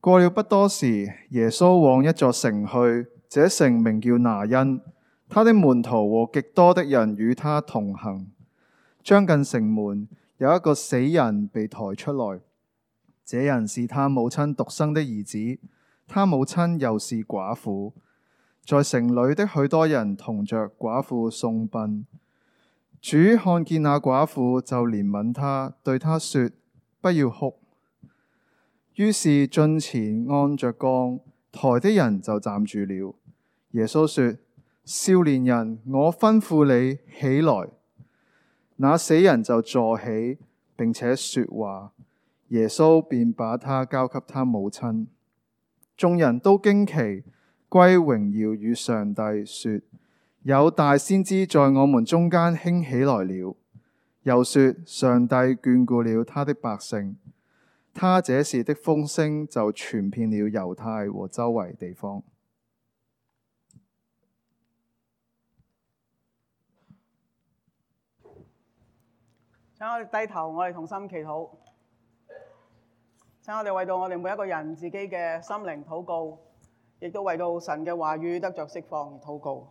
過了不多時，耶穌往一座城去，這城名叫拿因。他的門徒和極多的人與他同行。將近城門，有一個死人被抬出來。這人是他母親獨生的兒子，他母親又是寡婦。在城裏的許多人同着寡婦送殯。主看見那寡婦，就憐憫他，對他說：不要哭。於是進前按着槓，抬的人就站住了。耶穌說：少年人，我吩咐你起來。那死人就坐起，並且說話。耶穌便把他交給他母親。眾人都驚奇，歸榮耀與上帝，說：有大先知在我們中間興起來了。又說：上帝眷顧了他的百姓。他這事的風聲就傳遍了猶太和周圍地方。 請我哋低頭，我哋同心祈禱。請我哋為到我哋每一個人自己嘅心靈禱告，亦都為到神嘅話語得着釋放而禱告。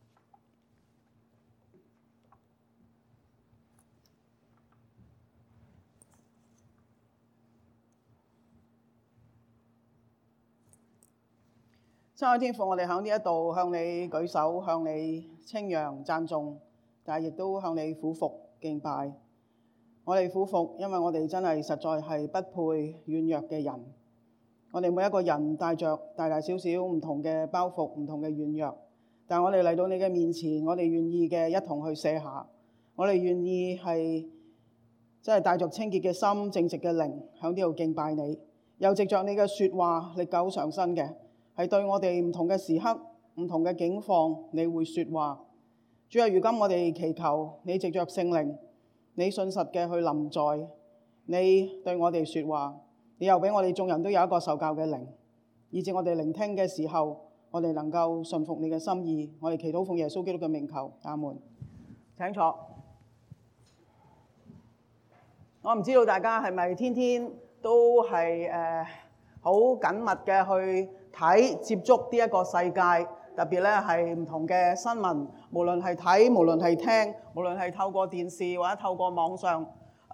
親愛天父，我哋喺呢一度向你舉手，向你稱揚讚頌，但係亦都向你俯伏敬拜。我哋俯伏，因為我哋真係實在係不配軟弱嘅人。我哋每一個人帶着大大小小唔同嘅包袱、唔同嘅軟弱，但係我哋嚟到你嘅面前，我哋願意嘅一同去卸下。我哋願意係真係帶着清潔嘅心、正直嘅靈，喺呢度敬拜你。又藉着你嘅說話，歷久常新嘅。係對我哋唔同嘅時刻、唔同嘅境況，你會說話。主啊，如今我哋祈求你藉着聖靈，你信實嘅去臨在，你對我哋說話，你又俾我哋眾人都有一個受教嘅靈，以致我哋聆聽嘅時候，我哋能夠順服你嘅心意。我哋祈禱奉耶穌基督嘅名求，阿門。請坐。我唔知道大家係咪天天都係好緊密嘅去睇接觸呢一個世界，特別咧係唔同嘅新聞，無論係睇，無論係聽，無論係透過電視或者透過網上。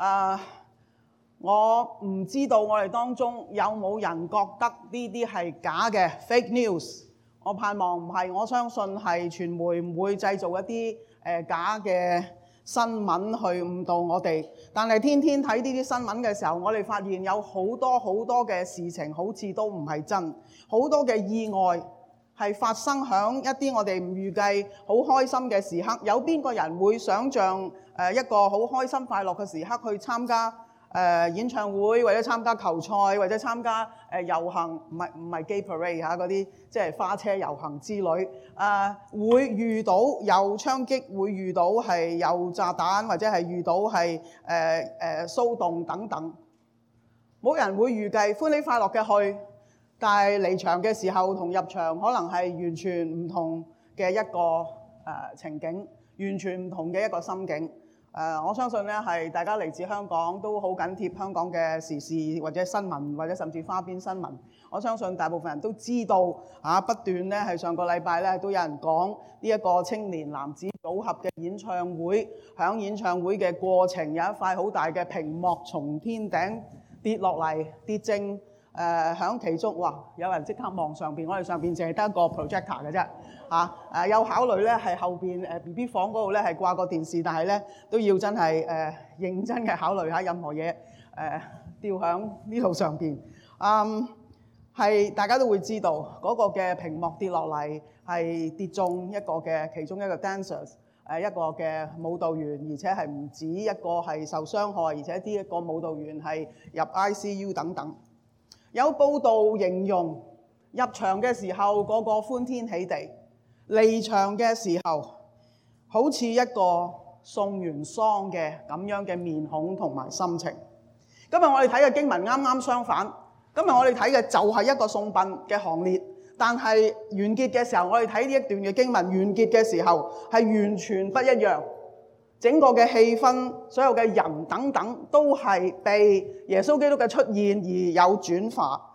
我唔知道我哋當中有冇人覺得呢啲係假嘅 fake news。我盼望唔係，我相信係傳媒唔會製造一啲假嘅新聞去誤導我哋。但係天天睇呢啲新聞嘅時候，我哋發現有好多嘅事情好似都唔係真，好多嘅意外係發生響一啲我哋唔預計好開心嘅時刻。有邊個人會想像一個好開心快樂嘅時刻去參加演唱會，或者參加球賽，或者參加遊行，唔係 gay parade 嗰啲，即係花車遊行之類。會遇到有槍擊，會遇到係有炸彈，或者係遇到係騷動等等。冇人會預計歡喜快樂嘅去，但係離場嘅時候同入場可能係完全唔同嘅一個情景，完全唔同嘅一個心境。我相信咧係大家嚟自香港都好緊貼香港嘅時事或者新聞，或者甚至花邊新聞。我相信大部分人都知道不斷咧係上個禮拜咧都有人講呢一個青年男子組合嘅演唱會，響演唱會嘅過程有一塊好大嘅屏幕從天頂跌落嚟，跌正響其中，哇！有人即刻望上邊，我哋上邊淨係得一個 projector 嘅啫。有考慮咧係後邊BB 房嗰度咧係掛個電視，但係咧都要真係認真嘅考慮下任何嘢吊響呢度上邊。係大家都會知道嗰個嘅屏幕跌落嚟係跌中一個嘅其中一個 dancers， 一個嘅舞蹈員，而且係唔止一個係受傷害，而且呢一個舞蹈員係入 ICU 等等。有報道形容入場嘅時候個個歡天喜地，離場嘅時候好似一個送完喪嘅咁樣嘅面孔同埋心情。今日我哋睇嘅經文啱啱相反，今日我哋睇嘅就係一個送殯嘅行列，但係完結嘅時候，我哋睇呢一段嘅經文完結嘅時候係完全不一樣。整個嘅氣氛，所有嘅人等等都係被耶穌基督嘅出現而有轉化。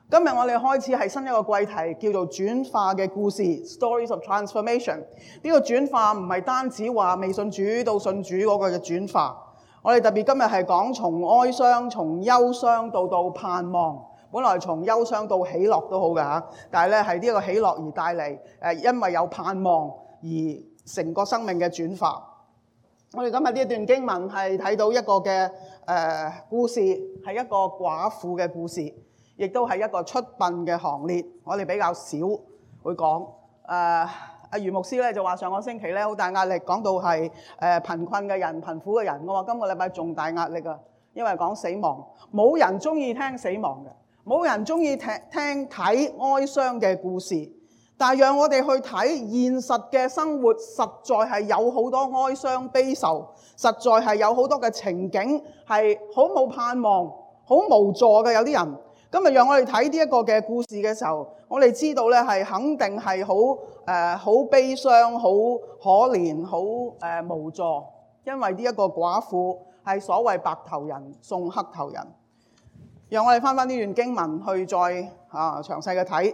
今日我哋開始係新一個季題，叫做轉化嘅故事 （Stories of Transformation）。呢個轉化唔係單止話未信主到信主嗰個嘅轉化，我哋特別今日係講從哀傷、從憂傷到盼望。本來從憂傷到喜樂都好㗎嚇，但係咧係呢個喜樂而帶嚟因為有盼望而成個生命嘅轉化。我哋今日呢一段經文係睇到一個嘅故事，係一個寡婦嘅故事，亦都係一個出殯嘅行列。我哋比較少會講。阿余牧師咧就話上個星期咧好大壓力，講到係貧困嘅人、貧苦嘅人。我話今個禮拜仲大壓力啊，因為講死亡，冇人中意聽死亡嘅。冇人中意睇哀傷嘅故事，但係讓我哋去睇現實嘅生活，實在係有好多哀傷悲愁，實在係有好多嘅情景係好冇盼望、好無助嘅。有啲人今日讓我哋睇呢一個嘅故事嘅時候，我哋知道咧係肯定係好悲傷、好可憐、好無助，因為呢一個寡婦係所謂白頭人送黑頭人。讓我哋翻呢段經文去再詳細嘅睇。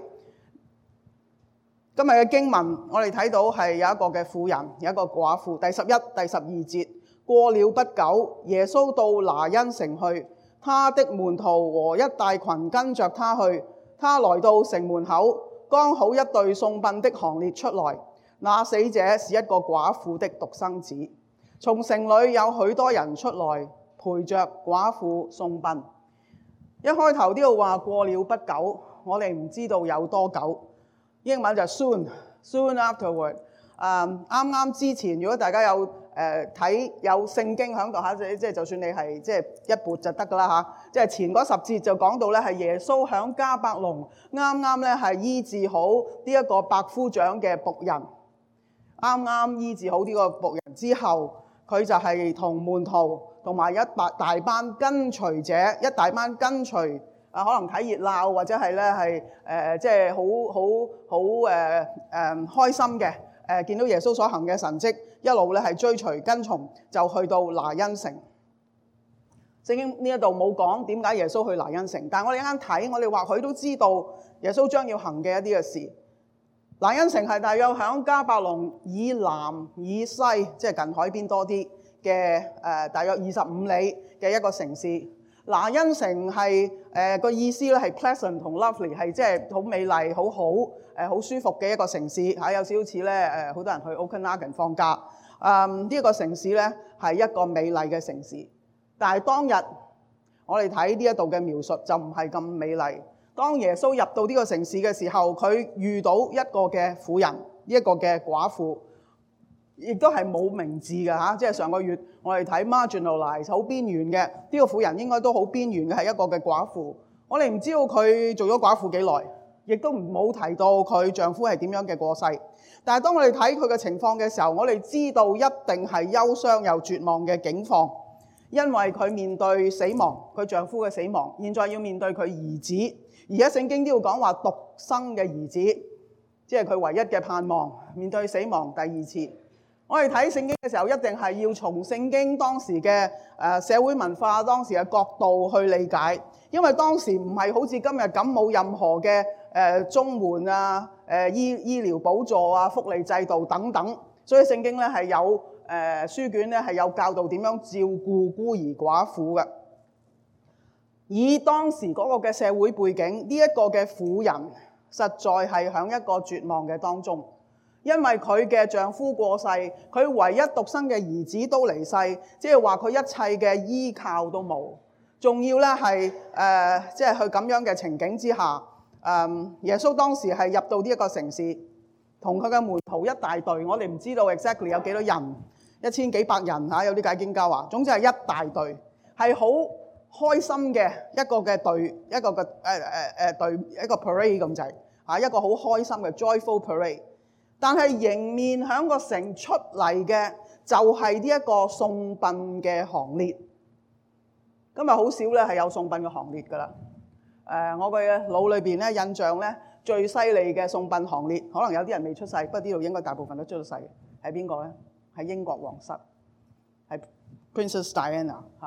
今日嘅經文我哋睇到係有一個嘅婦人，有一個寡婦。第11、第12節，過了不久，耶穌到拿因城去，他的門徒和一大群跟着他去。他來到城門口，剛好一隊送殯的行列出來。那死者是一個寡婦的獨生子。從城裏有許多人出來陪着寡婦送殯。一開頭呢度話過了不久，我哋唔知道有多久。英文就 soon afterward。啱之前，如果大家有睇有聖經喺度嚇，即係就算你係即係一撥就得㗎啦嚇。即係前嗰10節就講到咧，係耶穌喺迦百農啱咧係醫治好呢一個百夫長嘅僕人，啱醫治好呢個僕人之後，佢就係同門徒同埋一大班跟隨者，一大班跟隨可能睇熱鬧或者係咧係即係好開心嘅見到耶穌所行嘅神蹟，一路咧係追隨跟從，就去到拿因城。聖經呢一度冇講點解耶穌去拿因城，但係我哋啱睇，我哋或許都知道耶穌將要行嘅一啲嘅事。拿因城係大約響迦百農以南以西，即係近海邊多啲嘅大約25里嘅一個城市。拿因城係個意思咧係 pleasant 同 lovely， 係即係好美麗、好好舒服嘅一個城市嚇。有少少似咧好多人去 Okanagan 放假。呢一個城市咧係一個美麗嘅城市，但係當日我哋睇呢一度嘅描述就唔係咁美麗。當耶穌入到呢個城市嘅時候，佢遇到一個嘅婦人，一個嘅寡婦，亦都係冇名字嘅嚇。即係上個月我哋睇 marginalized 好邊緣嘅呢個婦人，應該都好邊緣嘅，係一個嘅寡婦。我哋唔知道佢做咗寡婦幾耐，亦都冇提到佢丈夫係點樣嘅過世。但係當我哋睇佢嘅情況嘅時候，我哋知道一定係憂傷又絕望嘅境況，因為佢面對死亡，佢丈夫嘅死亡，現在要面對佢兒子。而家聖經都要講話獨生嘅兒子，即係佢唯一嘅盼望。面對死亡第二次，我哋睇聖經嘅時候，一定係要從聖經當時嘅社會文化、當時嘅角度去理解，因為當時唔係好似今日咁冇任何嘅綜援啊、醫療補助啊、福利制度等等，所以聖經咧係有書卷咧係有教導點樣照顧孤兒寡婦嘅。以當時嗰個嘅社會背景，呢一個嘅婦人實在係喺一個絕望嘅當中，因為佢嘅丈夫過世，佢唯一獨生嘅兒子都離世，即係話佢一切嘅依靠都冇。仲要咧係即係佢咁樣嘅情景之下，耶穌當時係入到呢一個城市，同佢嘅門徒一大隊，我哋唔知道 exactly 有幾多人，1000幾百人嚇，有啲解經家話，總之係一大隊，係好開心嘅一個嘅隊，一個嘅隊，一個 parade 咁滯嚇，一個好開心嘅 joyful parade。但係迎面響個城出嚟嘅就係呢一個送殯嘅行列。今日好少咧係有送殯嘅行列㗎啦。我嘅腦裏邊咧印象咧最犀利嘅送殯行列，可能有啲人未出世，不過呢度應該大部分都出咗世嘅，係邊個咧？係英國皇室，係 Princess Diana 嚇。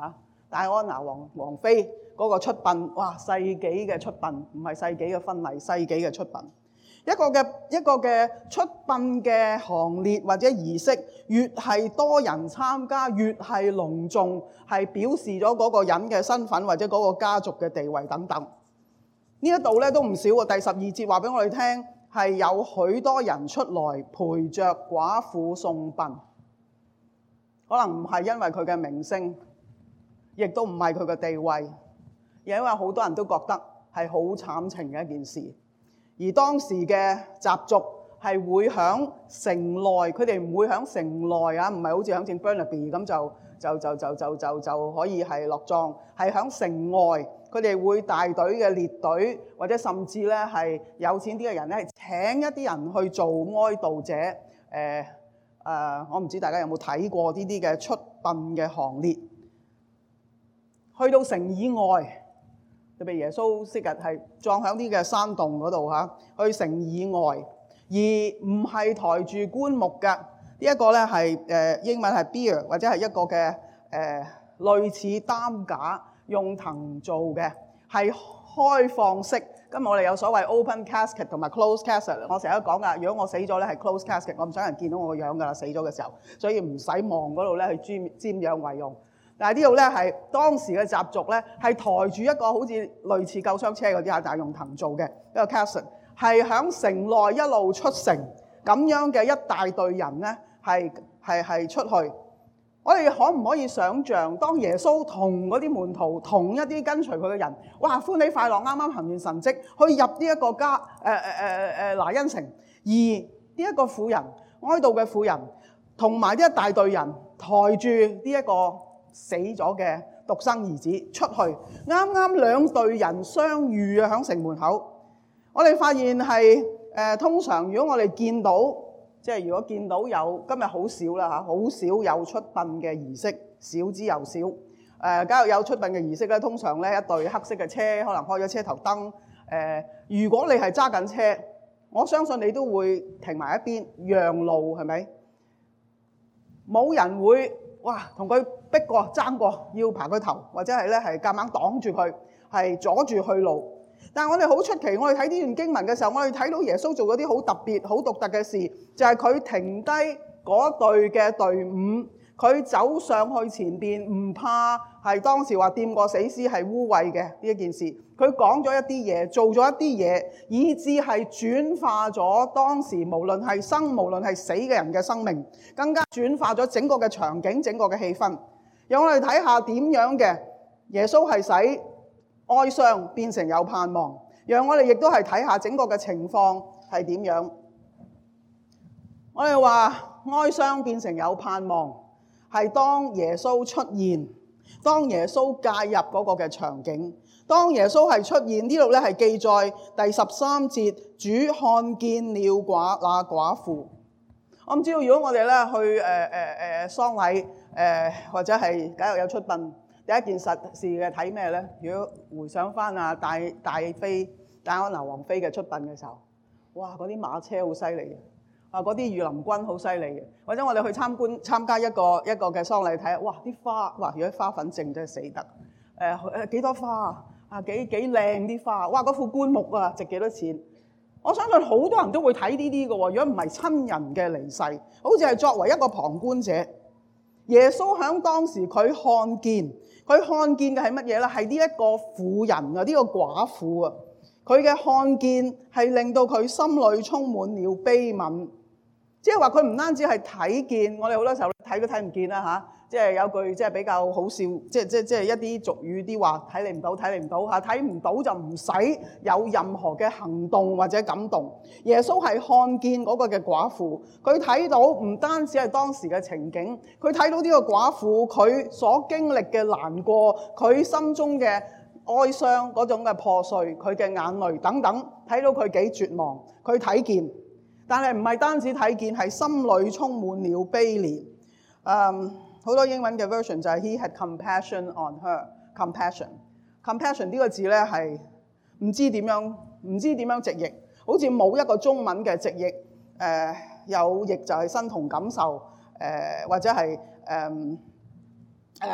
戴安娜王妃嗰個出殯，哇！世紀嘅出殯，唔係世紀嘅婚禮，世紀嘅出殯。一個嘅出殯嘅行列或者儀式，越係多人參加，越係隆重，係表示咗嗰個人嘅身份或者嗰個家族嘅地位等等。呢一度咧都唔少喎。第12節話俾我哋聽，係有許多人出來陪着寡婦送殯，可能唔係因為佢嘅名聲，亦都唔係佢嘅地位，而因為好多人都覺得係好慘情嘅一件事。而當時嘅習俗係會響城內，佢哋唔會響城內啊，唔係好似響正 Burnaby 咁就可以係落葬，係響城外，佢哋會大隊嘅列隊，或者甚至咧係有錢啲嘅人咧係請一啲人去做哀悼者。我唔知大家有冇睇過呢啲嘅出殯嘅行列，去到城以外。特別耶穌昔日係葬喺啲嘅山洞嗰度嚇，去城以外，而唔係抬住棺木嘅。呢一個咧係英文係 bier 或者係一個嘅類似擔架，用藤做嘅，係開放式。今日我哋有所謂 open casket 同埋 closed casket。我成日都講㗎，如果我死咗咧係 closed casket， 我唔想人見到我個樣㗎啦，死咗嘅時候，所以唔使望嗰度咧去瞻仰遺容。但係呢度咧係當時嘅習俗咧，係抬住一個好似類似救傷車嗰啲但係用藤做嘅一個 casket， 係響城內一路出城咁樣嘅一大隊人咧，係出去。我哋可唔可以想像，當耶穌同嗰啲門徒，同一啲跟隨佢嘅人，哇，歡喜快樂，啱啱行完神蹟，去入呢一個拿因城，而呢一個婦人，哀悼嘅婦人，同埋呢一大隊人抬住呢一個死咗嘅獨生兒子出去，啱啱兩隊人相遇啊！喺城門口，我哋發現係通常如果我哋見到，即係如果見到有今日好少啦嚇，好少有出殯嘅儀式，少之又少。假如有出殯嘅儀式咧，通常咧一隊黑色嘅車，可能開咗車頭燈。如果你係揸緊車，我相信你都會停埋一邊讓路，係咪？冇人會同佢逼過爭過，要爬佢頭，或者係咧係夾硬擋住佢，係阻住去路。但係我哋好出奇，我哋睇呢段經文嘅時候，我哋睇到耶穌做嗰啲好特別、好獨特嘅事，就係佢停低嗰隊嘅隊伍，佢走上去前邊，唔怕係當時話掂過死屍係污穢嘅呢一件事。佢講咗一啲嘢，做咗一啲嘢，以致係轉化咗當時無論係生無論係死嘅人嘅生命，更加轉化咗整個嘅場景、整個嘅氣氛。讓我哋睇下點樣嘅耶穌係使哀傷變成有盼望，讓我哋亦都係睇下整個嘅情況係點樣。我哋話哀傷變成有盼望，係當耶穌出現，當耶穌介入嗰個嘅場景，當耶穌係出現，呢度咧係記載第13節，主看見了那寡婦。我唔知道如果我哋咧去喪禮或者係假如有出殯，第一件事嘅睇咩咧？如果回想翻戴安娜王妃嘅出殯嘅時候，哇！嗰啲馬車好犀利嘅，嗰啲御林軍好犀利嘅。或者我哋去參加一個嘅喪禮睇下，哇！啲花，哇！如果花粉症真係死得。幾多花啊？幾靚啲花，哇！嗰副棺木啊，值幾多錢？我相信好多人都會睇呢啲嘅喎。如果唔係親人嘅離世，好似係作為一個旁觀者，耶穌喺當時佢看見嘅係乜嘢咧？係呢一個婦人啊，呢個寡婦啊，佢嘅看見係令到佢心裏充滿了悲憫。即係話佢唔單止係睇見，我哋好多時候睇都睇唔見啦嚇。即係有句即係比較好笑，即係一啲俗語啲話，睇你唔到睇唔到就唔使有任何嘅行動或者感動。耶穌係看見嗰個嘅寡婦，佢睇到唔單止係當時嘅情景，佢睇到呢個寡婦佢所經歷嘅難過，佢心中嘅哀傷嗰種嘅破碎，佢嘅眼淚等等，睇到佢幾絕望，佢睇見，但係唔係單止睇見，係心裏充滿了悲憐。好多英文嘅 version 就係 He had compassion on her。 compassion 呢個字咧係唔知點樣直譯，好似冇一個中文嘅直譯。有譯就係身同感受，或者係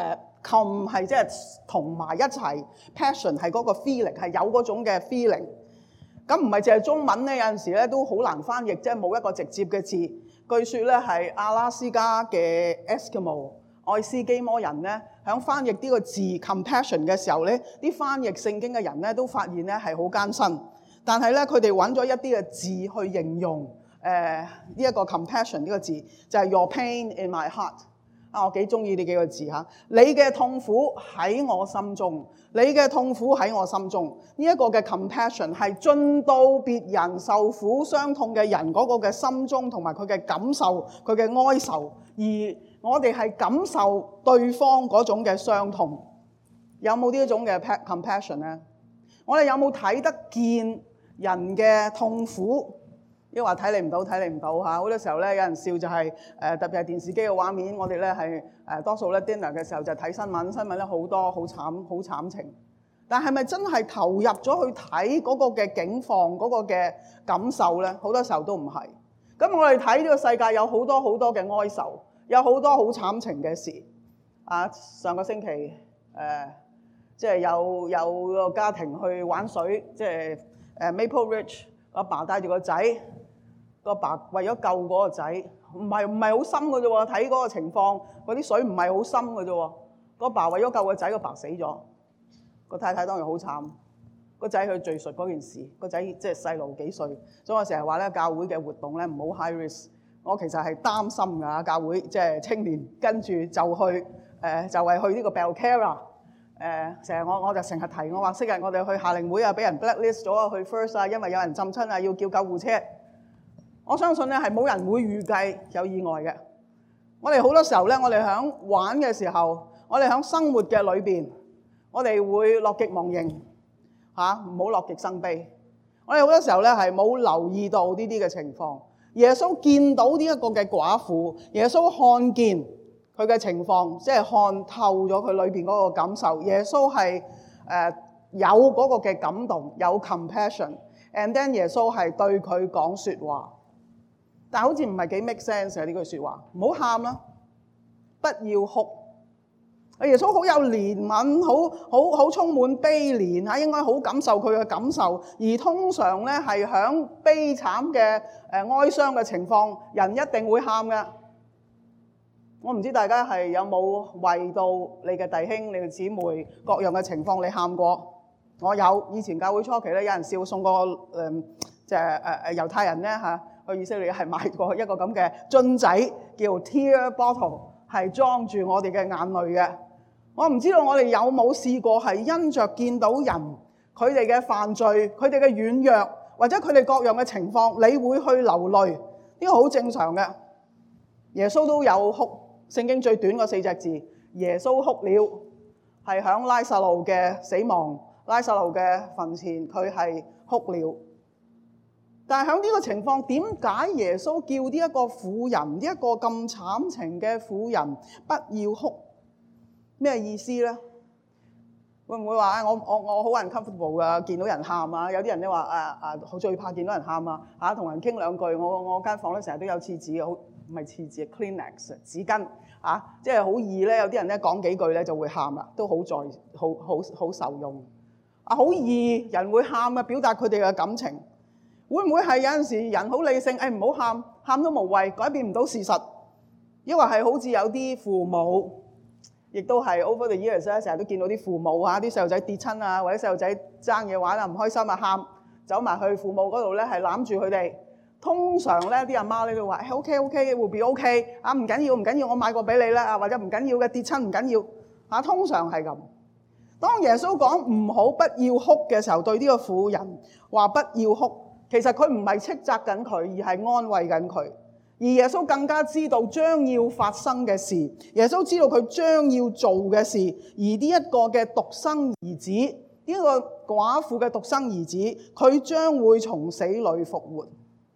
，come 係即係同埋一齊 ，passion 係嗰個 feeling 係有嗰種嘅 feeling。咁唔係淨係中文咧，有陣時咧都好難翻譯，即係冇一個直接嘅字。據說咧係阿拉斯加嘅 Eskimo 愛斯基摩人咧，響翻譯呢個字 compassion 嘅時候咧，啲翻譯聖經嘅人咧都發現咧係好艱辛。但係咧佢哋揾咗一啲嘅字去形容呢一個 compassion 呢個字，就係 Your pain in my heart。我幾中意呢幾個字嚇，你嘅痛苦喺我心中，你嘅痛苦喺我心中。呢一個嘅 compassion 係進到別人受苦傷痛嘅人嗰個嘅心中，同埋佢嘅感受、佢嘅哀愁，而我哋係感受對方嗰種嘅傷痛。有冇呢一種嘅 compassion 咧？我哋有冇睇得見人嘅痛苦？抑或睇你唔到嚇，好多時候咧有人笑就係特別係電視機嘅畫面，我哋咧係多數咧 dinner 嘅時候就睇新聞咧好多好慘情，但係咪真係投入咗去睇嗰個嘅境況嗰個嘅感受咧？好多時候都唔係。咁我哋睇呢個世界有好多好多嘅哀愁，有好多好慘情嘅事。上個星期即係有個家庭去玩水，即係Maple Ridge，阿爸帶住個仔。個爸為咗救嗰個仔，唔係好深嘅啫喎，睇嗰個情況，嗰啲水唔係好深嘅啫喎。個爸為咗救個仔，個爸死咗，個太太當然好慘。個仔去敘述嗰件事，個仔即係細路幾歲，所以我成日話咧，教會嘅活動咧唔好 high risk。我其實係擔心㗎，教會即係青年跟住就去就係去呢個 Belcarra。成日我就成日提，我話昔日我哋去夏令會啊，俾人 blacklist 咗去 First 啊，因為有人浸親啊，要叫救護車。我相信咧係冇人會預計有意外嘅。我哋好多時候咧，我哋響玩嘅時候，我哋響生活嘅裏邊，我哋會樂極忘形嚇，唔好樂極生悲。我哋好多時候咧係冇留意到呢啲嘅情況。耶穌見到呢一個嘅寡婦，耶穌看見佢嘅情況，即係看透咗佢裏邊嗰個感受。耶穌係有嗰個嘅感動，有 compassion，and then 耶穌係對佢講説話。但好似唔係幾 make sense 嘅呢句説話，唔好喊啦，不要哭。耶穌好有憐憫，好充滿悲憐嚇，應該好感受佢嘅感受。而通常咧係響悲慘嘅哀傷嘅情況，人一定會喊嘅。我唔知大家係有冇為到你嘅弟兄、你嘅姊妹各樣嘅情況你喊過？我有。以前教會初期咧，有人笑送個即係猶太人咧嚇。去以色列係買過一個咁嘅樽仔，叫 tear bottle， 係裝住我哋嘅眼淚嘅。我唔知道我哋有冇試過係因着見到人佢哋嘅犯罪、佢哋嘅軟弱，或者佢哋各樣嘅情況，你會去流淚，呢個好正常嘅。耶穌都有哭，聖經最短嗰4隻字，耶穌哭了，係響拉撒路嘅死亡、拉撒路嘅墳前，佢係哭了。但係喺呢個情況，點解耶穌叫呢一個婦人，呢一個咁慘情嘅婦人不要哭？咩意思咧？會唔會話我好 uncomfortable 㗎？見到人喊啊！有啲人咧話好最怕見到人喊啊！同人傾兩句，我間房咧成日都有廁紙，好唔係廁紙 ，Kleenex 紙巾即係好易咧。有啲人咧講幾句咧就會喊啦，都好受用好易人會喊表達佢哋嘅感情。會唔會係有陣時人好理性？唔好喊，喊都無謂，改變唔到事實。抑或係好似有啲父母，亦都係 over the years 咧，成日都見到啲父母啲細路仔跌親啊，或者細路仔爭嘢玩啊，唔開心啊，喊，走埋去父母嗰度咧，係攬住佢哋。通常咧啲阿媽咧都話：OK， 會 be OK 唔緊要，我買過俾你啦，或者唔緊要嘅，跌親唔緊要通常係咁。當耶穌講唔好不要哭嘅時候，對呢個婦人話不要哭。其實佢唔係斥責緊佢，而係安慰緊佢。而耶穌更加知道將要發生嘅事，耶穌知道佢將要做嘅事。而呢一個嘅獨生兒子，呢個寡婦嘅獨生兒子，佢將會從死裏復活。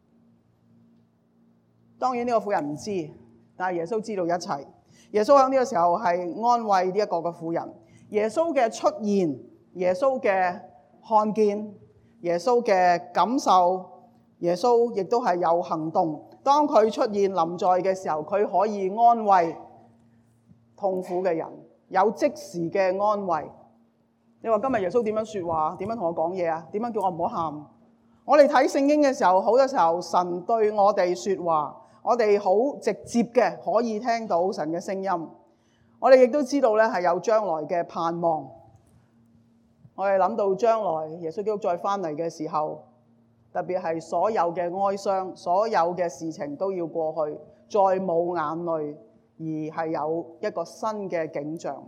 當然呢個婦人唔知，但係耶穌知道一切。耶穌喺呢個時候係安慰呢一個嘅婦人。耶穌嘅出現，耶穌嘅看見，耶穌嘅感受，耶穌亦都係有行動。當佢出現臨在嘅時候，佢可以安慰痛苦嘅人， 有即時嘅安慰。你話今日耶穌點樣說話？點樣同我講嘢啊？點樣叫我唔好喊？我哋睇聖經嘅時候，好多時候神對我哋說話，我哋好直接嘅可以聽到神嘅聲音。我哋亦都知道咧係有將來嘅盼望。我哋諗到將來耶穌基督再翻嚟嘅時候，特別係所有嘅哀傷，所有嘅事情都要過去，再冇眼淚，而係有一個新嘅景象。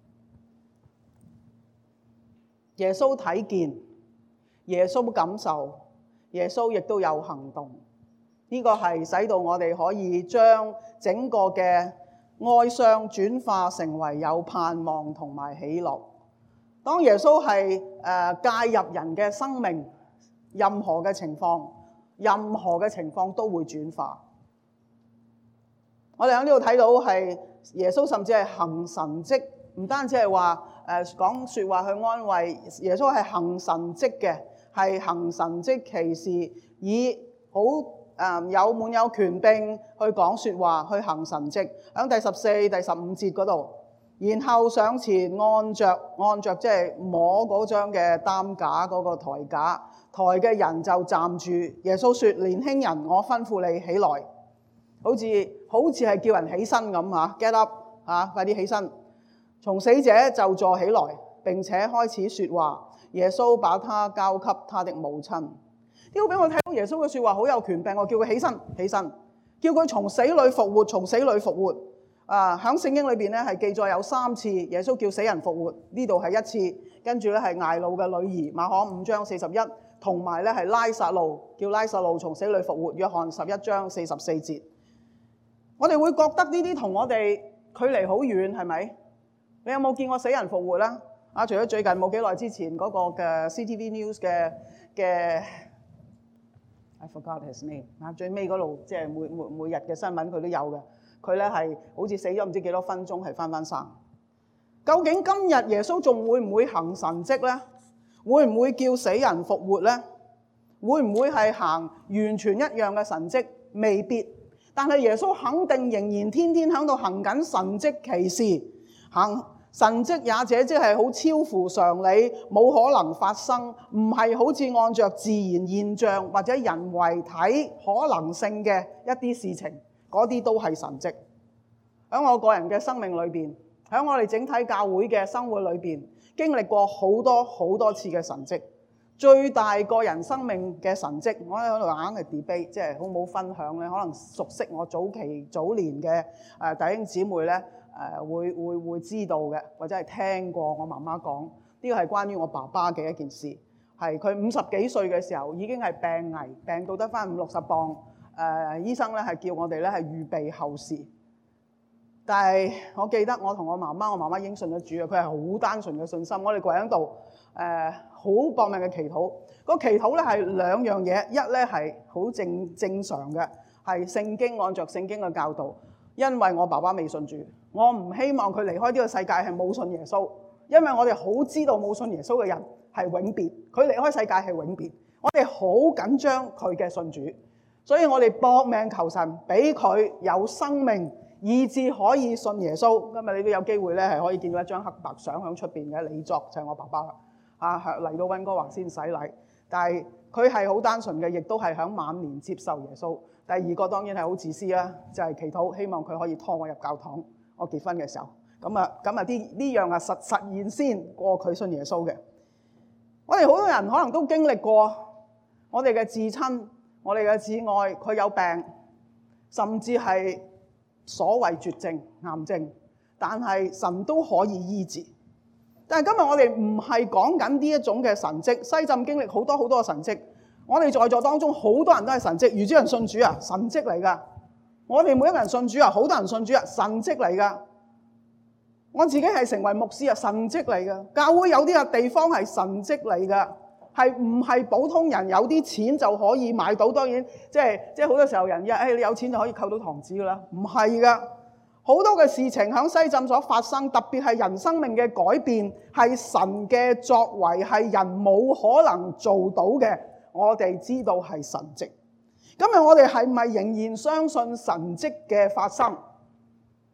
耶穌睇見，耶穌感受，耶穌亦都有行動。呢個係使到我哋可以將整個嘅哀傷轉化成為有盼望同埋喜樂。當耶穌係介入人嘅生命，任何嘅情況都會轉化。我哋喺呢度睇到係耶穌甚至係行神蹟，唔單止係話講説話去安慰，耶穌係行神蹟嘅，係行神蹟奇事，以好有滿有權柄去講説話，去行神蹟。喺第14、第15節嗰度，然後上前按着即係摸嗰張嘅擔架嗰個台架，台嘅人就站住。耶穌說：年輕人，我吩咐你起來，好似係叫人起身咁嚇 ，get up 嚇，快啲起身。從死者就坐起來，並且開始説話。耶穌把他交給他的母親。呢個俾我睇到耶穌嘅説話好有權柄，我叫佢起身，叫佢從死裏復活，從死裏復活。喺聖經裏邊咧係記載有3次耶穌叫死人復活，呢度係1次，跟住咧係睚魯嘅女兒，馬可5章41，同埋咧係拉撒路，叫拉撒路從死裏復活，約翰11章44節。我哋會覺得呢啲同我哋距離好遠，係咪？你有冇見過死人復活咧？除咗最近冇幾耐之前嗰個嘅 CTV News 嘅 I forgot his name 最尾嗰度即係每日嘅新聞佢都有嘅。佢咧係好似死咗唔知幾多分鐘係翻生。究竟今日耶穌仲會唔會行神蹟咧？會唔會叫死人復活咧？會唔會係行完全一樣嘅神蹟？未必。但係耶穌肯定仍然天天喺度行緊神蹟奇事，行神蹟也者即係好超乎常理，冇可能發生，唔係好似按着自然現象或者人為體可能性嘅一啲事情，嗰啲都係神蹟。喺我個人嘅生命裏邊，喺我哋整體教會嘅生活裏邊，經歷過好多次嘅神蹟。最大個人生命嘅神蹟，我喺度硬係 debate， 即係好冇分享咧。可能熟悉我早年嘅弟兄姊妹咧，會知道嘅，或者係聽過我媽媽講。呢個係關於我爸爸嘅一件事，係佢50幾歲嘅時候已經係病危，病到得返50-60磅。醫生咧係叫我哋咧係預備後事。但係我記得我同我媽媽已經信咗主啊，佢係好單純嘅信心。我哋跪喺度好搏命嘅祈禱。個祈禱咧係2樣嘢，一咧係好正常嘅，係聖經按着聖經嘅教導。因為我爸爸未信主，我唔希望佢離開呢個世界係冇信耶穌，因為我哋好知道冇信耶穌嘅人係永別，佢離開世界係永別。我哋好緊張佢嘅信主，所以我哋搏命求神俾佢有生命，以至可以信耶穌。今日你都有機會咧係可以見到一張黑白相喺出邊嘅，李作就係我爸爸啦。嚟到溫哥華先洗禮，但係佢係好單純嘅，亦都係喺晚年接受耶穌。第二個當然係好自私啦，就係祈禱，希望佢可以拖我入教堂。我結婚嘅時候，咁呢樣實現先過佢信耶穌嘅。我哋好多人可能都經歷過我哋嘅至親、我哋嘅至愛，佢有病，甚至係所謂絕症、癌症，但係神都可以醫治。但係今日我哋唔係講緊呢一種嘅神蹟。西浸經歷好多嘅神蹟，我哋在座當中好多人都係神蹟。余主人信主啊，神蹟嚟㗎。我哋每一個人信主啊，好多人信主啊，神蹟嚟㗎。我自己係成為牧師啊，神蹟嚟㗎。教會有啲嘅地方係神蹟嚟㗎，係唔係普通人有啲錢就可以買到？當然即係好多時候人你有錢就可以購到堂子㗎啦，唔係㗎。好多嘅事情喺西浸所發生，特別係人生命嘅改變，係神嘅作為，係人冇可能做到嘅。我哋知道係神蹟。今日我哋係咪仍然相信神蹟嘅發生？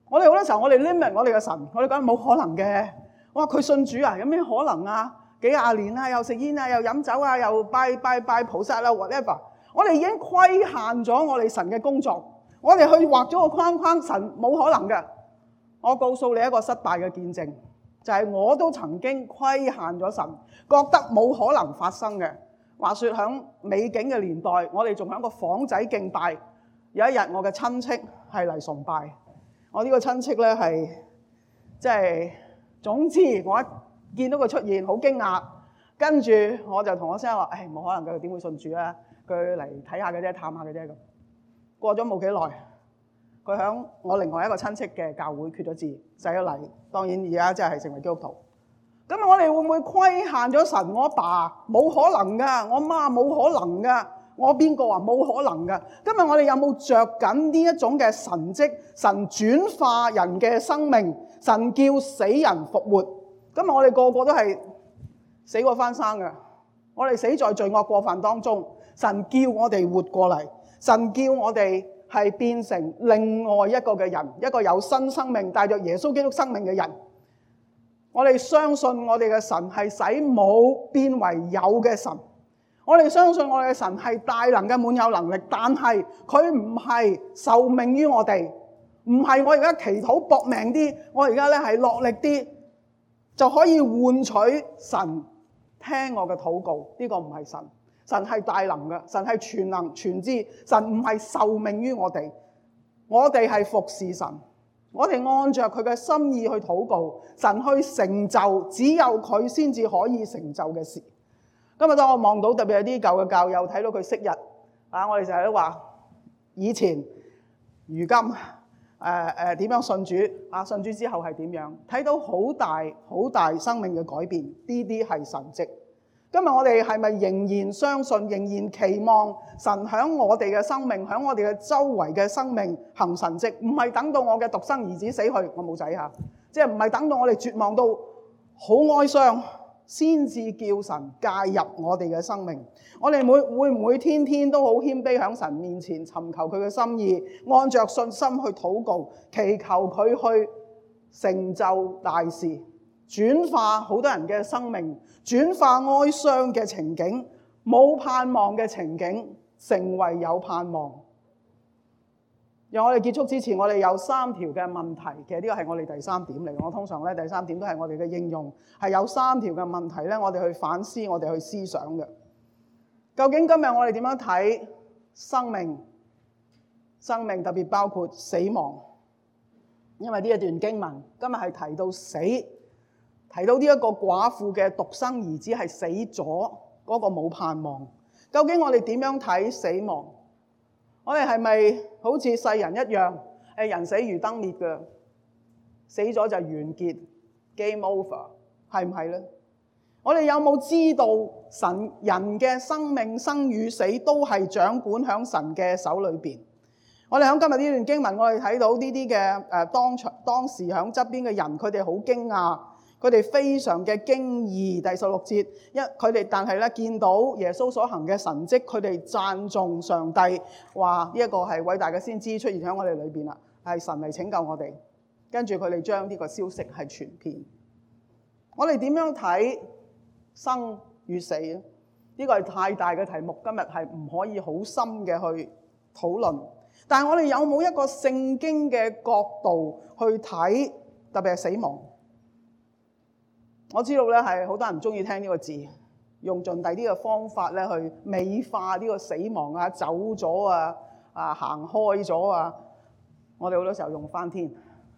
我哋好多時候我哋 limit 我哋嘅神，我哋講冇可能嘅。哇！佢信主啊，有咩可能啊？幾廿年啊，又食煙啊，又飲酒啊，又拜菩薩啦 whatever。我哋已經規限咗我哋神嘅工作，我哋去畫咗個框框，神冇可能嘅。我告訴你一個失敗嘅見證，就係我都曾經規限咗神，覺得冇可能發生嘅。話說喺美景嘅年代，我哋仲喺個房仔敬拜。有一日我嘅親戚係嚟崇拜，我呢個親戚咧係即係總之我一見到佢出現好驚訝，跟住我就同我聲話：冇可能嘅，佢點會信主啊？佢嚟睇下嘅啫，探下嘅啫咁。過咗冇幾耐，佢喺我另外一個親戚嘅教會決咗志，洗咗禮。當然而家即係成為基督徒。咁我哋會唔會規限咗神？我阿爸冇可能㗎，我媽冇可能㗎，我邊個啊冇可能㗎？今日我哋有冇着緊呢一種嘅神蹟？神轉化人嘅生命，神叫死人復活。今日我哋個個都係死過翻生嘅，我哋死在罪惡過犯當中。神叫我哋活過嚟，神叫我哋係變成另外一個嘅人，一個有新生命、帶着耶穌基督生命嘅人。我哋相信我哋嘅神係使冇變為有嘅神，我哋相信我哋嘅神係大能嘅滿有能力，但係佢唔係受命於我哋，唔係我而家祈禱搏命啲，我而家咧係落力啲就可以換取神聽我嘅禱告。呢個唔係神，神係大能嘅，神係全能全知，神唔係受命於我哋，我哋係服侍神。我哋按着佢嘅心意去禱告，神去成就只有佢先至可以成就嘅事。今日當我望到特別係啲舊嘅教友睇到佢昔日我哋成日都話以前如今點樣信主信主之後係點樣，睇到好大生命嘅改變，呢啲係神蹟。今日我哋係咪仍然相信，仍然期望神響我哋嘅生命，響我哋嘅周圍嘅生命行神蹟？唔係等到我嘅獨生兒子死去，我冇仔嚇，即係唔係等到我哋絕望到好哀傷先至叫神介入我哋嘅生命？我哋會唔會天天都好謙卑響神面前尋求佢嘅心意，按着信心去禱告，祈求佢去成就大事，轉化好多人嘅生命，轉化哀傷嘅情景，冇盼望嘅情景成為有盼望。讓我哋結束之前，我哋有3條嘅問題，其實呢個係我哋第3點嚟。我通常咧第3點都係我哋嘅應用，係有3條嘅問題咧，我哋去反思，我哋去思想嘅。究竟今日我哋點樣睇生命？生命特別包括死亡，因為呢一段經文今日係提到死，提到呢一個寡婦嘅獨生兒子係死咗，嗰個冇盼望。究竟我哋點樣睇死亡？我哋係咪好似世人一樣，人死如燈滅嘅，死咗就完結 game over， 係唔係呢？我哋有冇知道神人嘅生命生與死都係掌管喺神嘅手裏邊？我哋喺今日呢段經文，我哋睇到呢啲嘅當時喺側邊嘅人，佢哋好驚訝，佢哋非常嘅驚異。第16節，佢哋但係咧見到耶穌所行嘅神蹟，佢哋讚頌上帝，話呢一個係偉大嘅先知出現喺我哋裏邊啦，係神嚟拯救我哋。跟住佢哋將呢個消息係傳遍。我哋點樣睇生與死呢？呢個係太大嘅題目，今日係唔可以好深嘅去討論。但係我哋有冇一個聖經嘅角度去睇，特別係死亡？我知道咧係好多人唔中意聽呢個字，用盡第啲嘅方法咧去美化呢個死亡啊，走咗行開咗啊。我哋好多時候用翻天。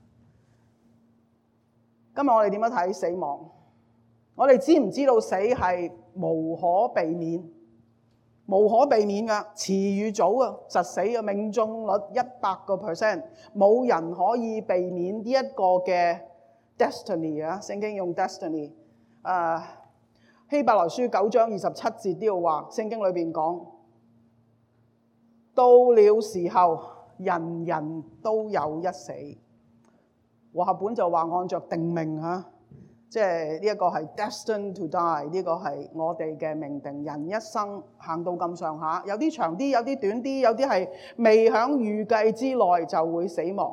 今日我哋點樣睇死亡？我哋知唔知道死係無可避免？無可避免㗎，遲與早啊，實死嘅命中率100%，冇人可以避免呢一個嘅 destiny 啊。聖經用 destiny，希伯來書9章27節呢度話，聖經裏邊講，到了時候，人人都有一死。和合本就話按着定命嚇。即係呢一個係 destined to die， 呢個係我哋嘅命定。人一生行到咁上下，有啲長啲，有啲短啲，有啲係未響預計之內就會死亡。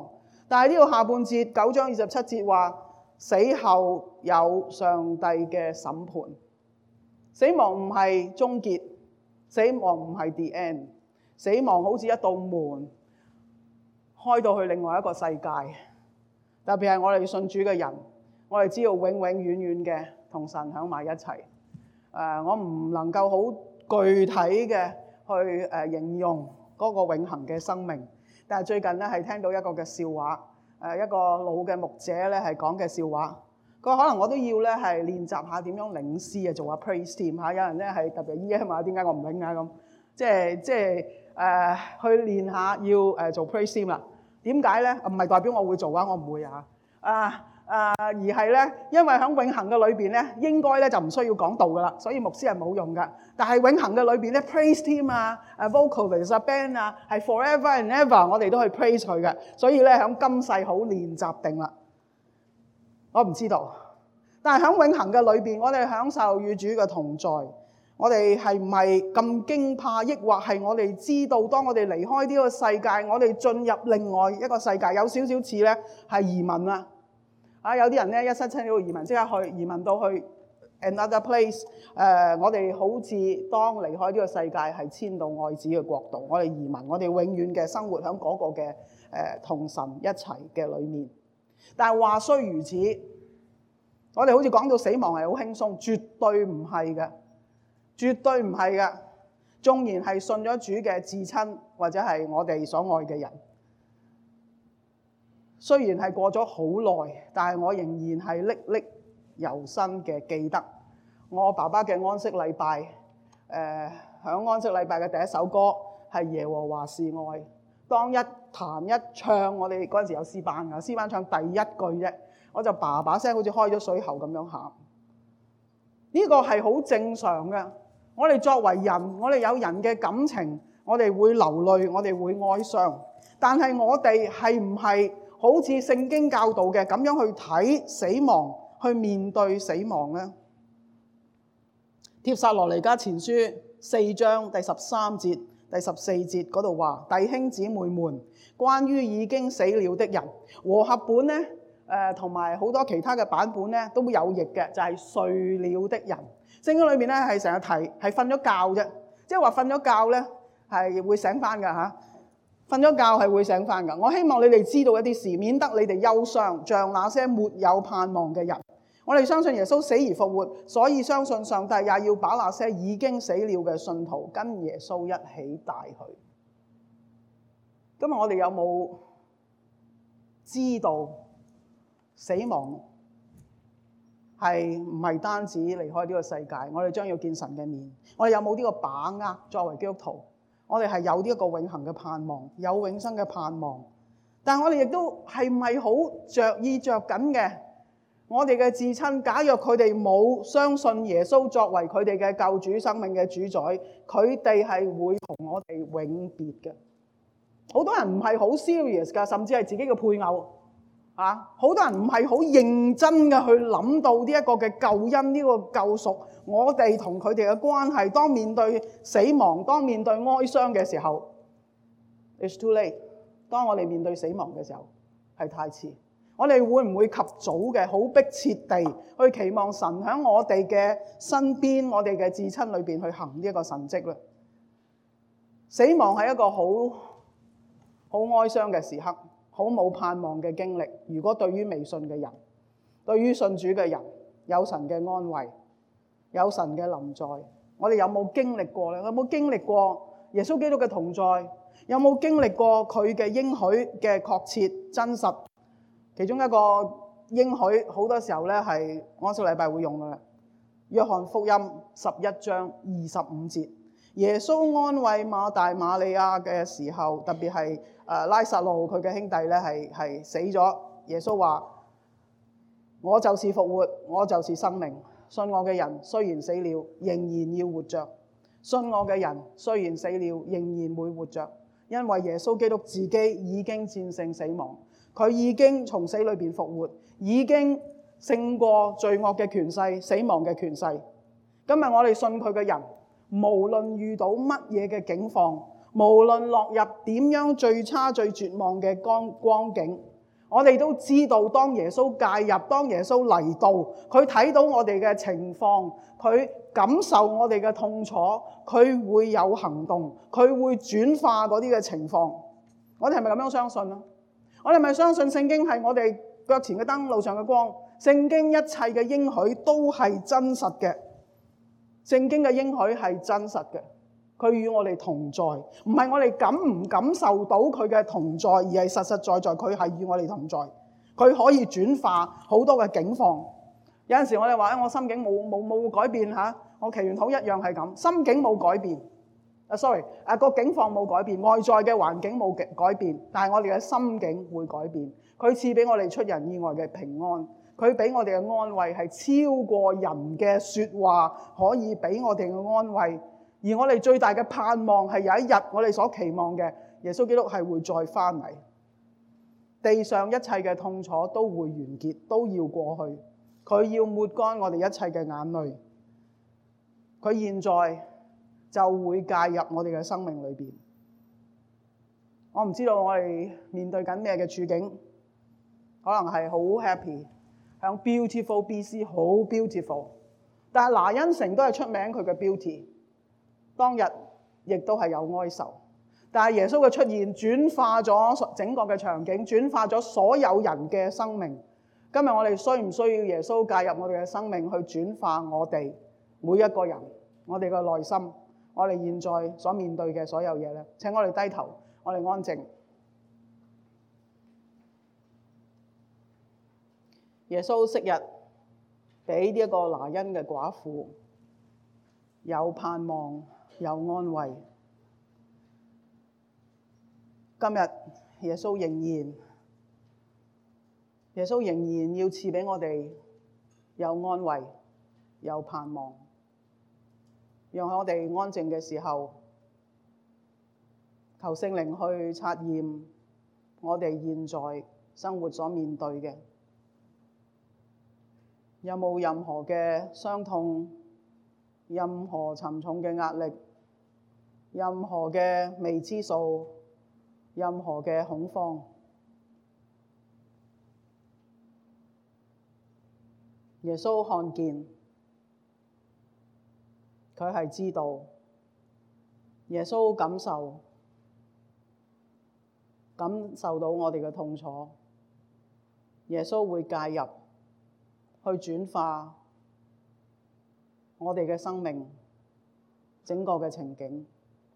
但係呢個下半節9章27節話，死後有上帝嘅審判。死亡唔係終結，死亡唔係 the end， 死亡好似一道門開到去另外一個世界。特別係我哋信主嘅人，我哋知道永永遠遠嘅同神響埋一齊。我唔能夠好具體嘅去形容嗰個永恆嘅生命，但係最近咧係聽到一個嘅笑話，一個老嘅牧者咧係講嘅笑話。佢話可能我都要咧係練習下點樣領詩啊，做下 praise team 嚇。有人咧係特別 EM 啊，點解我唔領啊咁？即係去練下要做 praise team 啦。點解咧？唔係代表我會做啊，我唔會啊。而係咧，因為喺永恆嘅裏邊咧，應該咧就唔需要講道噶啦，所以牧師係冇用噶。但係永恆嘅裏邊咧 ，praise team 啊、vocalist 啊、band 啊，係 forever and ever， 我哋都去 praise 佢嘅。所以咧，喺今世好練習定啦。我唔知道，但係喺永恆嘅裏邊，我哋享受與主嘅同在。我哋係唔係咁驚怕，抑或係我哋知道，當我哋離開呢個世界，我哋進入另外一個世界，有少少似咧係移民啦。有啲人咧一申請呢個移民，即刻去移民到去 another place。我哋好似當離開呢個世界，係遷到愛子嘅國度。我哋移民，我哋永遠嘅生活喺嗰個嘅同神一齊嘅裏面。但係話雖如此，我哋好似講到死亡係好輕鬆，絕對唔係嘅，絕對唔係嘅。縱然係信咗主嘅至親或者係我哋所愛嘅人，雖然係過咗好耐，但係我仍然係歷歷猶新嘅記得我爸爸嘅安息禮拜。響安息禮拜嘅第一首歌係耶和華是愛。當一彈一唱，我哋嗰陣時有詩班㗎，詩班唱第一句啫，我就叭叭聲好似開咗水喉咁樣喊。呢個係好正常嘅。我哋作為人，我哋有人嘅感情，我哋會流淚，我哋會哀傷。但係我哋係唔係好似聖經教導嘅咁樣去睇死亡，去面對死亡呢？帖撒羅尼迦前書4章第13節、第14節嗰度話：弟兄姊妹們，關於已經死了的人，和合本呢同埋好多其他嘅版本呢都有譯嘅，就係睡了的人。聖經裏面咧係成日提係瞓咗覺啫，即係話瞓咗覺咧係會醒翻㗎嚇。瞓咗覺係會醒翻㗎。我希望你哋知道一啲事，免得你哋憂傷，像那些沒有盼望嘅人。我哋相信耶穌死而復活，所以相信上帝也要把那些已經死了嘅信徒跟耶穌一起帶去。今日我哋有冇知道死亡係唔係單止離開呢個世界？我哋將要見神嘅面。我哋有冇呢個把握？作為基督徒，我哋係有呢一個永恆嘅盼望，有永生嘅盼望。但係我哋亦都係唔係好着意着緊嘅？我哋嘅至親，假若佢哋冇相信耶穌作為佢哋嘅救主、生命嘅主宰，佢哋係會同我哋永別嘅。好多人唔係好 serious 㗎，甚至係自己嘅配偶啊！好多人唔係好認真嘅去諗到呢一個嘅救恩、呢個救贖，我哋同佢哋嘅關係。當面對死亡、當面對哀傷嘅時候 ，it's too late。當我哋面對死亡嘅時候，係太遲。我哋會唔會及早嘅好迫切地去期望神喺我哋嘅身邊、我哋嘅至親裏邊去行呢一個神蹟咧？死亡係一個好哀傷嘅時刻，好冇盼望嘅經歷。如果對於未信嘅人，對於信主嘅人，有神嘅安慰，有神嘅臨在，我哋有冇經歷過咧？有冇經歷過耶穌基督嘅同在？有冇經歷過佢嘅應許嘅確切真實？其中一個應許好多時候咧係安息禮拜會用嘅。約翰福音11章25節，耶穌安慰馬大馬利亞嘅時候，特別係拉撒路佢嘅兄弟咧係死咗。耶穌話：我就是復活，我就是生命。信我嘅人雖然死了，仍然要活着；信我嘅人雖然死了，仍然會活着。因為耶穌基督自己已經戰勝死亡。佢已經從死裏邊復活，已經勝過罪惡嘅權勢、死亡嘅權勢。今日我哋信佢嘅人，無論遇到乜嘢嘅境況，無論落入點樣最差最絕望嘅光景， 我哋都知道，當耶穌介入，當耶穌嚟到，佢睇到我哋嘅情況，佢感受我哋嘅痛楚，佢會有行動，佢會轉化嗰啲嘅情況。我哋係咪咁樣相信啊？我哋係咪相信聖經係我哋腳前嘅燈，路上嘅光？聖經一切嘅應許都係真實嘅，聖經嘅應許係真實嘅。佢與我哋同在，唔係我哋感唔感受到佢嘅同在，而係實實在在佢係與我哋同在。佢可以轉化好多嘅境況。有陣時我哋話我心境冇改變嚇，我祈完禱一樣係咁，心境冇改變。個境況冇改變，外在嘅環境冇改變，但係我哋嘅心境會改變。佢賜俾我哋出人意外嘅平安，佢俾我哋嘅安慰係超過人嘅説話可以俾我哋嘅安慰。而我哋最大嘅盼望係有一日我哋所期望嘅耶穌基督係會再翻嚟，地上一切嘅痛楚都會完結，都要過去。佢要抹乾我哋一切嘅眼淚，佢現在就會介入我哋嘅生命裏邊。我唔知道我哋面對緊咩嘅處境，可能係好 happy， 響 beautiful BC 好 beautiful， 但係拿因城都係出名佢嘅 beauty。當日亦都係有哀愁，但係耶穌嘅出現轉化咗整個嘅場景，轉化咗所有人嘅生命。今日我哋需唔需要耶穌介入我哋嘅生命，去轉化我哋每一個人，我哋嘅內心，我哋現在所面對嘅所有嘢呢？請我哋低頭，我哋安靜。耶穌昔日俾呢一個拿因嘅寡婦有盼望，有安慰。今日耶穌仍然要賜俾我哋有安慰，有盼望。讓喺我哋安靜嘅時候，求聖靈去察驗我哋現在生活所面對嘅，有冇任何嘅傷痛，任何沉重嘅壓力，任何嘅未知數，任何嘅恐慌。耶穌看見，佢係知道，耶穌感受到我哋嘅痛楚，耶穌會介入，去轉化我哋嘅生命，整個嘅情景。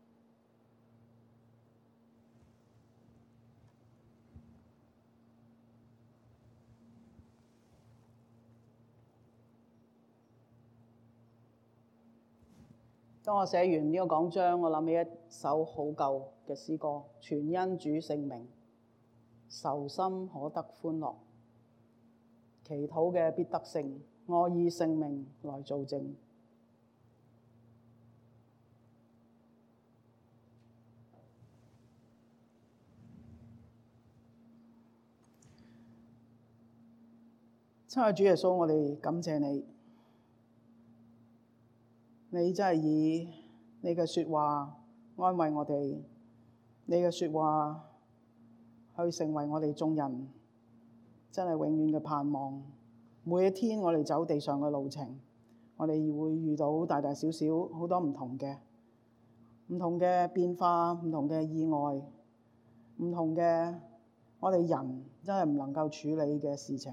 當我寫完呢個講章，我諗起一首好舊嘅詩歌，全因主聖名，愁心可得歡樂，祈禱嘅必得勝，我以聖名來做證。親愛主耶穌，我哋感謝你。你真係以你嘅説話安慰我哋，你嘅説話去成為我哋眾人真係永遠嘅盼望。每一天我哋走地上嘅路程，我哋會遇到大大小小好多唔同嘅變化，唔同嘅意外，唔同嘅我哋人真係唔能夠處理嘅事情。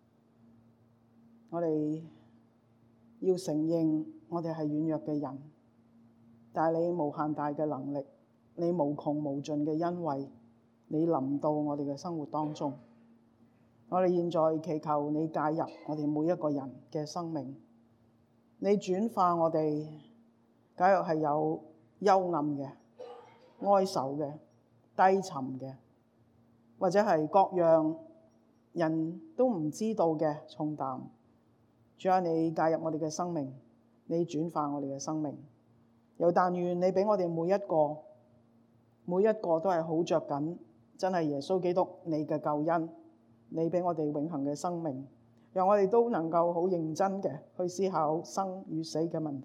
我哋要承認我哋係軟弱嘅人，但係你無限大嘅能力，你無窮無盡嘅恩惠，你臨到我哋嘅生活當中。我哋現在祈求你介入我哋每一個人嘅生命，你轉化我哋，假如係有幽暗嘅、哀愁嘅、低沉嘅，或者係各樣人都唔知道嘅重擔。主啊，你介入我哋嘅生命，你轉化我哋嘅生命。又但願你俾我哋每一個都係好着緊，真係耶穌基督你嘅救恩，你俾我哋永恆嘅生命，讓我哋都能夠好認真嘅去思考生與死嘅問題。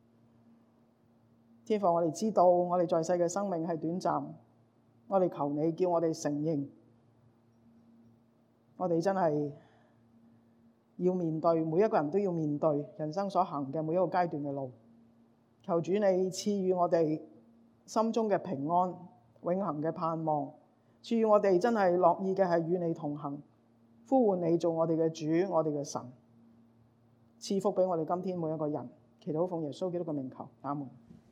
天父，我哋知道我哋在世嘅生命係短暫，我哋求你叫我哋承認， 我哋真係要面對，每一個人都要面對人生所行嘅每一個階段嘅路。求主你賜予我哋心中嘅平安、永恆嘅盼望，賜予我哋真係樂意嘅係與你同行，呼喚你做我哋嘅主、我哋嘅神，賜福俾我哋今天每一個人。祈禱奉耶穌基督嘅名求，阿門。